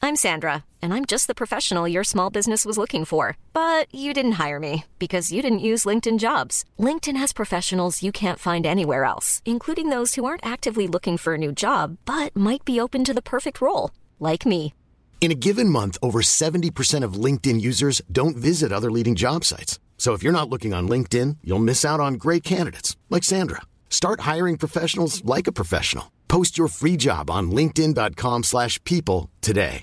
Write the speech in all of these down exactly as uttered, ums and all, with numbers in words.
I'm Sandra, and I'm just the professional your small business was looking for. But you didn't hire me because you didn't use LinkedIn Jobs. LinkedIn has professionals you can't find anywhere else, including those who aren't actively looking for a new job, but might be open to the perfect role, like me. In a given month, over seventy percent of LinkedIn users don't visit other leading job sites. So if you're not looking on LinkedIn, you'll miss out on great candidates like Sandra. Start hiring professionals like a professional. Post your free job on linkedin dot com slash people today.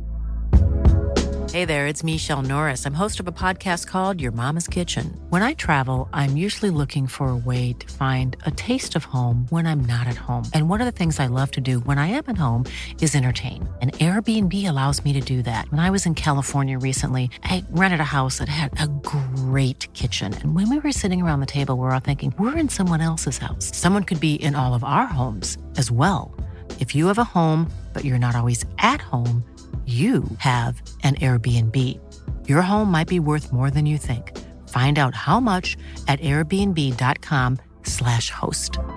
Hey there, it's Michelle Norris. I'm host of a podcast called Your Mama's Kitchen. When I travel, I'm usually looking for a way to find a taste of home when I'm not at home. And one of the things I love to do when I am at home is entertain. And Airbnb allows me to do that. When I was in California recently, I rented a house that had a great kitchen. And when we were sitting around the table, we were all thinking, we're in someone else's house. Someone could be in all of our homes as well. If you have a home, but you're not always at home, you have an Airbnb. Your home might be worth more than you think. Find out how much at airbnb.com slash host. Down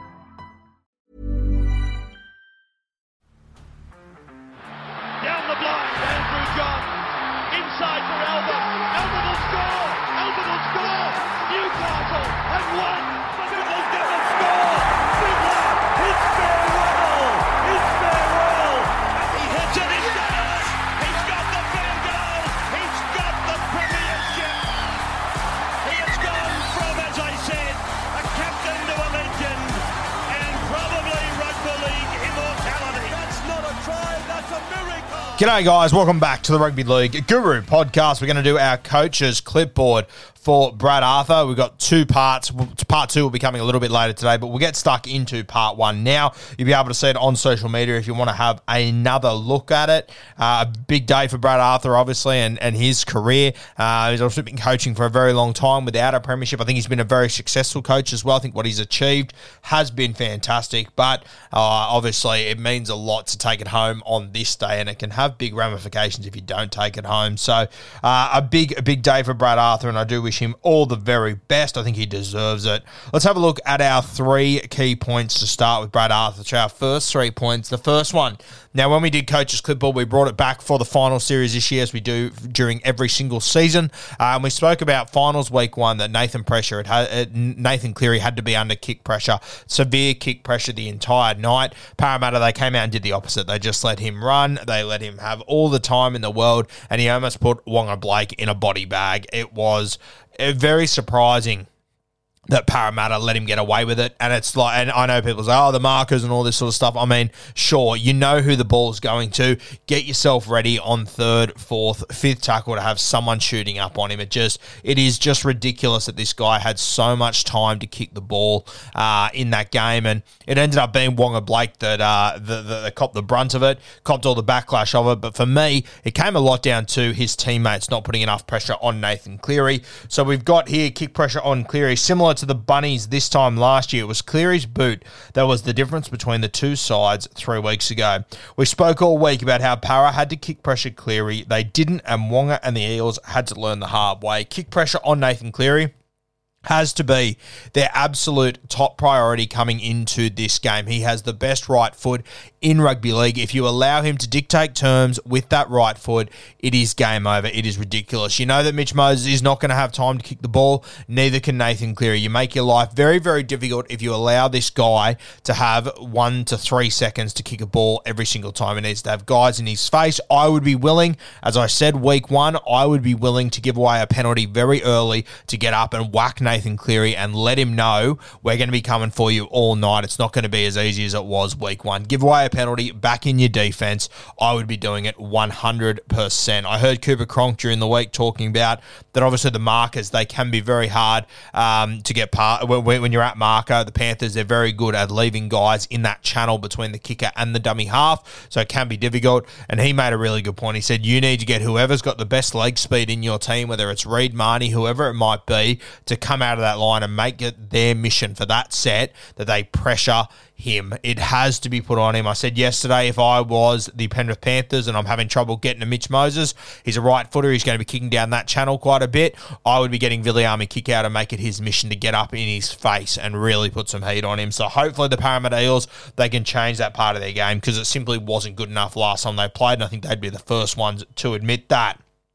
the blind, Andrew John. Inside for Albert. Albert will score. Albert will score. Newcastle have won. Sybil's going to score. Sybil, it's farewell. It's farewell. And he hits it. He's got it. He's got the field goal. He's got the premiership. He has gone from, as I said, a captain to a legend and probably rugby league immortality. That's not a try. That's a miracle. G'day guys, welcome back to the Rugby League Guru podcast. We're going to do our coach's clipboard for Brad Arthur. We've got two parts. Part two will be coming a little bit later today, but we'll get stuck into part one now. You'll be able to see it on social media if you want to have another look at it. Uh, a big day for Brad Arthur, obviously, and, and his career. Uh, he's also been coaching for a very long time without a premiership. I think he's been a very successful coach as well. I think what he's achieved has been fantastic, but uh, obviously it means a lot to take it home on this day, and it can have big ramifications if you don't take it home. So uh, a big, a big day for Brad Arthur, and I do wish him all the very best. I think he deserves it. Let's have a look at our three key points to start with Brad Arthur. So our first three points. The first one. Now, when we did Coach's Clipboard, we brought it back for the final series this year, as we do during every single season. Uh, and we spoke about finals week one, that Nathan pressure, it had, Nathan Cleary had to be under kick pressure, severe kick pressure the entire night. Parramatta, they came out and did the opposite. They just let him run. They let him have all the time in the world, and he almost put Wonga Blake in a body bag. It was very surprising that Parramatta let him get away with it. And it's like, and I know people say, oh, the markers and all this sort of stuff. I mean, sure, you know who the ball's going to. Get yourself ready on third, fourth, fifth tackle to have someone shooting up on him. It just, it is just ridiculous that this guy had so much time to kick the ball uh, in that game. And it ended up being Wonga Blake that, uh, that, that, that copped the brunt of it, copped all the backlash of it. But for me, it came a lot down to his teammates not putting enough pressure on Nathan Cleary. So we've got here kick pressure on Cleary, similar to the Bunnies this time last year. It was Cleary's boot that was the difference between the two sides three weeks ago. We spoke all week about how Para had to kick pressure Cleary. They didn't, and Wonga and the Eels had to learn the hard way. Kick pressure on Nathan Cleary has to be their absolute top priority coming into this game. He has the best right foot in rugby league. If you allow him to dictate terms with that right foot, it is game over. It is ridiculous. You know that Mitch Moses is not going to have time to kick the ball. Neither can Nathan Cleary. You make your life very, very difficult if you allow this guy to have one to three seconds to kick a ball every single time. He needs to have guys in his face. I would be willing, as I said, week one, I would be willing to give away a penalty very early to get up and whack Nathan Cleary and let him know we're going to be coming for you all night. It's not going to be as easy as it was week one. Give away a penalty, back in your defense. I would be doing it one hundred percent. I heard Cooper Cronk during the week talking about that obviously the markers, they can be very hard um, to get part. When, when you're at marker, the Panthers, they're very good at leaving guys in that channel between the kicker and the dummy half, so it can be difficult. And he made a really good point. He said, you need to get whoever's got the best leg speed in your team, whether it's Reid, Marnie, whoever it might be, to come come out of that line and make it their mission for that set that they pressure him. It has to be put on him. I said yesterday, if I was the Penrith Panthers and I'm having trouble getting to Mitch Moses, he's a right footer, he's going to be kicking down that channel quite a bit, I would be getting Viliame kick out and make it his mission to get up in his face and really put some heat on him. So hopefully the Parramatta Eels, they can change that part of their game, because it simply wasn't good enough last time they played, and I think they'd be the first ones to admit that.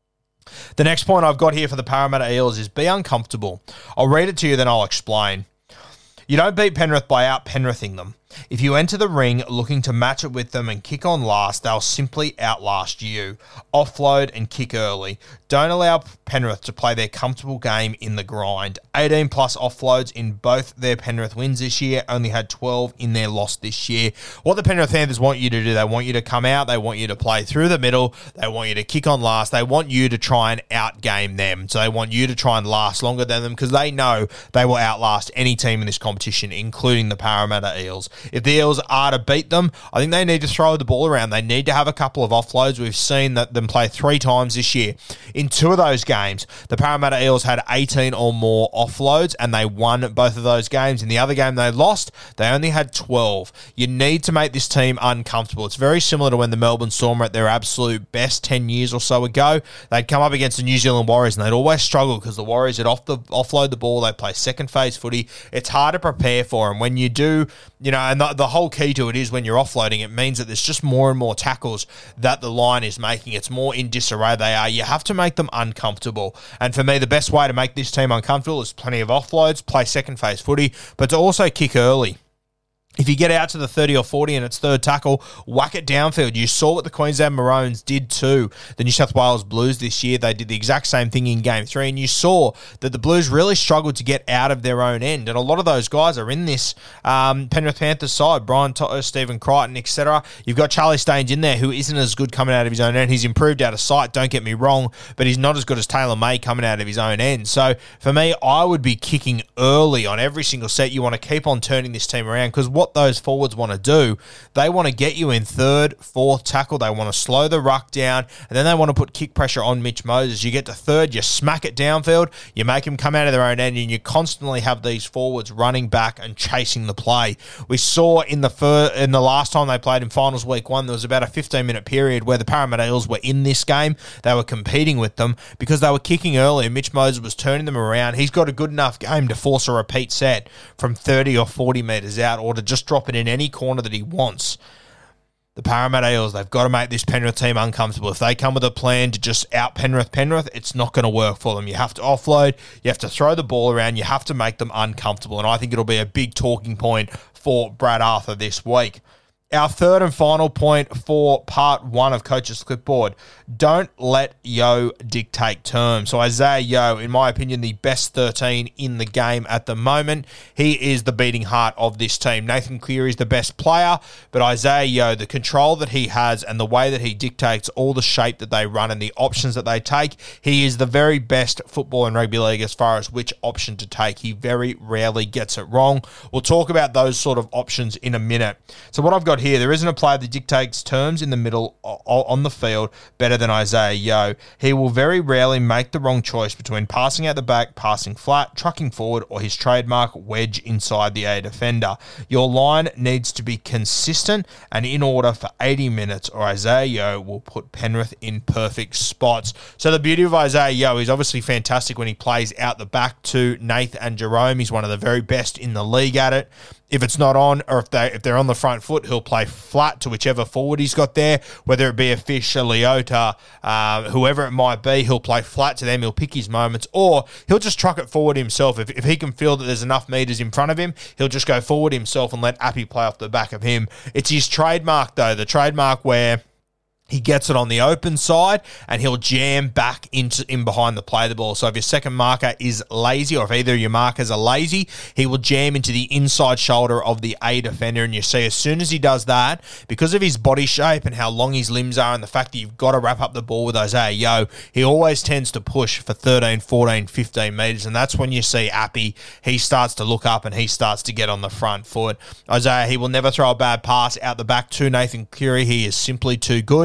The next point I've got here for the Parramatta Eels is be uncomfortable. I'll read it to you, then I'll explain. You don't beat Penrith by out-Penrithing them. If you enter the ring looking to match it with them and kick on last, they'll simply outlast you. Offload and kick early. Don't allow Penrith to play their comfortable game in the grind. eighteen plus offloads in both their Penrith wins this year, only had twelve in their loss this year. What the Penrith Panthers want you to do, they want you to come out, they want you to play through the middle, they want you to kick on last, they want you to try and outgame them. So they want you to try and last longer than them, because they know they will outlast any team in this competition, including the Parramatta Eels. If the Eels are to beat them, I think they need to throw the ball around. They need to have a couple of offloads. We've seen that them play three times this year. In two of those games, the Parramatta Eels had eighteen or more offloads, and they won both of those games. In the other game they lost, they only had twelve. You need to make this team uncomfortable. It's very similar to when the Melbourne Storm were at their absolute best ten years or so ago. They'd come up against the New Zealand Warriors, and they'd always struggle because the Warriors would off the, offload the ball. They play second phase footy. It's hard to prepare for them. When you do, you know, and the, the whole key to it is when you're offloading, it means that there's just more and more tackles that the line is making. It's more in disarray they are. You have to make them uncomfortable. And for me, the best way to make this team uncomfortable is plenty of offloads, play second phase footy, but to also kick early. If you get out to the thirty or forty and it's third tackle, whack it downfield. You saw what the Queensland Maroons did to the New South Wales Blues this year. They did the exact same thing in Game three, and you saw that the Blues really struggled to get out of their own end. And a lot of those guys are in this um, Penrith Panthers side. Brian Toto, Stephen Crichton, et cetera. You've got Charlie Staines in there, who isn't as good coming out of his own end. He's improved out of sight, don't get me wrong, but he's not as good as Taylor May coming out of his own end. So for me, I would be kicking early on every single set. You want to keep on turning this team around, because what those forwards want to do, they want to get you in third, fourth tackle. They want to slow the ruck down, and then they want to put kick pressure on Mitch Moses. You get to third, you smack it downfield, you make them come out of their own end, and you constantly have these forwards running back and chasing the play. We saw in the fir- in the last time they played in finals week one, there was about a fifteen minute period where the Parramatta Eels were in this game. They were competing with them because they were kicking early, and Mitch Moses was turning them around. He's got a good enough game to force a repeat set from thirty or forty metres out, or to just drop it in any corner that he wants. The Parramatta Eels, they've got to make this Penrith team uncomfortable. If they come with a plan to just out Penrith Penrith, it's not going to work for them. You have to offload, you have to throw the ball around, you have to make them uncomfortable, and I think it'll be a big talking point for Brad Arthur this week. Our third and final point for part one of Coach's Clipboard. Don't let Yeo dictate terms. So Isaiah Yeo, in my opinion, the best thirteen in the game at the moment. He is the beating heart of this team. Nathan Cleary is the best player, but Isaiah Yeo, the control that he has and the way that he dictates all the shape that they run and the options that they take, he is the very best football in rugby league as far as which option to take. He very rarely gets it wrong. We'll talk about those sort of options in a minute. So what I've got here, there isn't a player that dictates terms in the middle on the field better than Isaiah Yeo. He will very rarely make the wrong choice between passing out the back, passing flat, trucking forward, or his trademark wedge inside the A defender. Your line needs to be consistent and in order for eighty minutes, or Isaiah Yeo will put Penrith in perfect spots. So the beauty of Isaiah Yeo is obviously fantastic when he plays out the back to Nath and Jerome. He's one of the very best in the league at it. If it's not on, or if, they, if they're on the front foot, he'll play flat to whichever forward he's got there, whether it be a Fish, a Leota, uh, whoever it might be, he'll play flat to them, he'll pick his moments, or he'll just truck it forward himself. If, if he can feel that there's enough metres in front of him, he'll just go forward himself and let Appy play off the back of him. It's his trademark, though, the trademark where he gets it on the open side and he'll jam back into in behind the play the ball. So if your second marker is lazy, or if either of your markers are lazy, he will jam into the inside shoulder of the A defender. And you see, as soon as he does that, because of his body shape and how long his limbs are and the fact that you've got to wrap up the ball with Isaiah Yeo, he always tends to push for thirteen, fourteen, fifteen metres. And that's when you see Appy, he starts to look up and he starts to get on the front foot. Isaiah, he will never throw a bad pass out the back to Nathan Cleary. He is simply too good.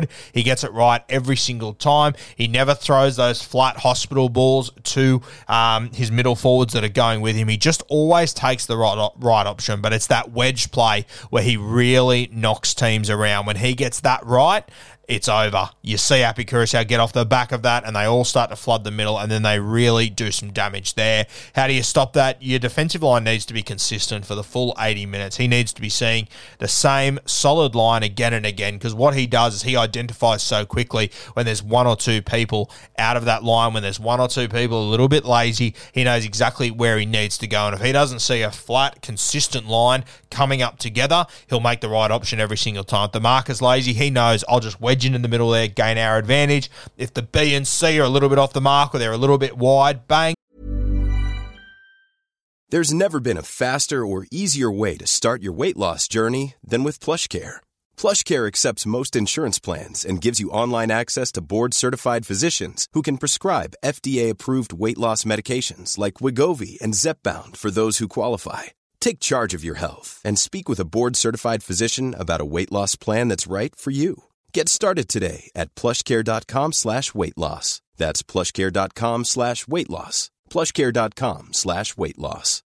He gets it right every single time. He never throws those flat hospital balls to um, his middle forwards that are going with him. He just always takes the right, right option, but it's that wedge play where he really knocks teams around. When he gets that right, it's over. You see Api Koroisau get off the back of that and they all start to flood the middle and then they really do some damage there. How do you stop that? Your defensive line needs to be consistent for the full eighty minutes. He needs to be seeing the same solid line again and again, because what he does is he identifies so quickly when there's one or two people out of that line, when there's one or two people a little bit lazy, he knows exactly where he needs to go. And if he doesn't see a flat, consistent line coming up together, he'll make the right option every single time. If the mark is lazy, he knows I'll just wedge in the middle there, gain our advantage. If the B and C are a little bit off the mark or they're a little bit wide, bang. There's never been a faster or easier way to start your weight loss journey than with PlushCare. PlushCare accepts most insurance plans and gives you online access to board-certified physicians who can prescribe F D A-approved weight loss medications like Wegovy and Zepbound for those who qualify. Take charge of your health and speak with a board-certified physician about a weight loss plan that's right for you. Get started today at plushcare.com slash weight loss. That's plushcare.com slash weight loss. plushcare.com slash weight loss.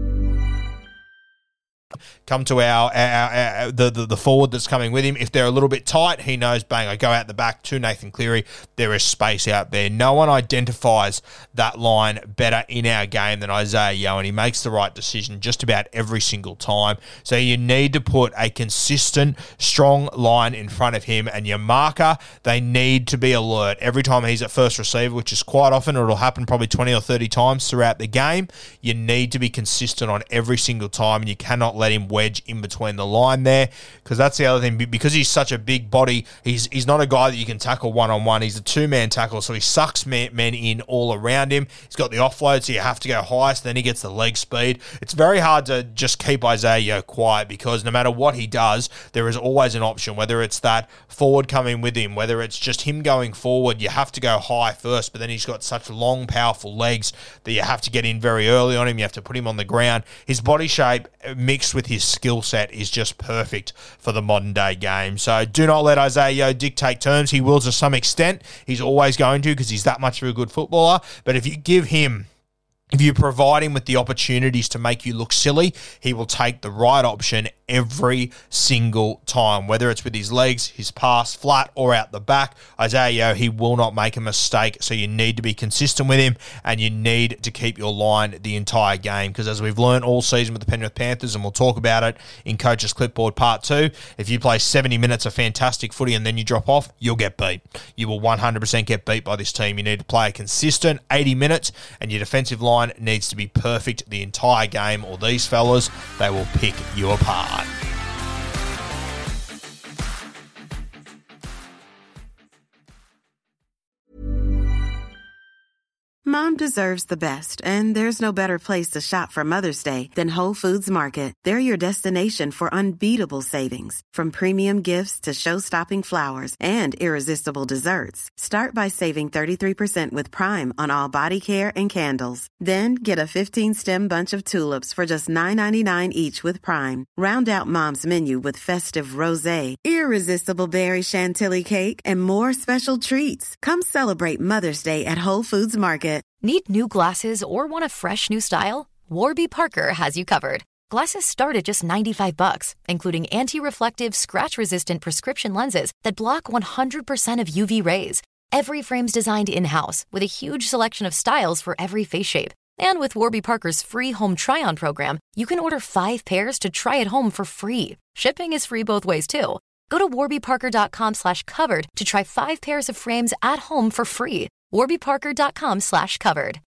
Come to our, our, our the, the the forward that's coming with him. If they're a little bit tight, he knows, bang, I go out the back to Nathan Cleary. There is space out there. No one identifies that line better in our game than Isaiah Yeo, and he makes the right decision just about every single time. So you need to put a consistent, strong line in front of him, and your marker, they need to be alert. Every time he's at first receiver, which is quite often, it'll happen probably twenty or thirty times throughout the game, you need to be consistent on every single time, and you cannot let him wedge in between the line there, because that's the other thing. Because he's such a big body, he's he's not a guy that you can tackle one-on-one. He's a two-man tackle, so he sucks men, men in all around him. He's got the offload, so you have to go high, so then he gets the leg speed. It's very hard to just keep Isaiah Yeo quiet, because no matter what he does, there is always an option, whether it's that forward coming with him, whether it's just him going forward. You have to go high first, but then he's got such long, powerful legs that you have to get in very early on him. You have to put him on the ground. His body shape mixed with his skill set is just perfect for the modern day game. So do not let Isaiah Yeo dictate terms. He will to some extent. He's always going to, because he's that much of a good footballer. But if you give him If you provide him with the opportunities to make you look silly, he will take the right option every single time, whether it's with his legs, his pass, flat or out the back. Isaiah Yeo, he will not make a mistake, so you need to be consistent with him, and you need to keep your line the entire game, because as we've learned all season with the Penrith Panthers, and we'll talk about it in Coach's Clipboard Part two, if you play seventy minutes of fantastic footy and then you drop off, you'll get beat. You will one hundred percent get beat by this team. You need to play a consistent eighty minutes, and your defensive line needs to be perfect the entire game, or these fellas, they will pick you apart. Mom deserves the best, and there's no better place to shop for Mother's Day than Whole Foods Market. They're your destination for unbeatable savings, from premium gifts to show-stopping flowers and irresistible desserts. Start by saving thirty-three percent with Prime on all body care and candles. Then get a fifteen-stem bunch of tulips for just nine ninety-nine each with Prime. Round out Mom's menu with festive rosé, irresistible berry chantilly cake, and more special treats. Come celebrate Mother's Day at Whole Foods Market. Need new glasses or want a fresh new style? Warby Parker has you covered. Glasses start at just ninety-five bucks, including anti-reflective, scratch-resistant prescription lenses that block one hundred percent of U V rays. Every frame's designed in-house with a huge selection of styles for every face shape. And with Warby Parker's free home try-on program, you can order five pairs to try at home for free. Shipping is free both ways, too. Go to warbyparker.com slash covered to try five pairs of frames at home for free. warbyparker.com slash covered.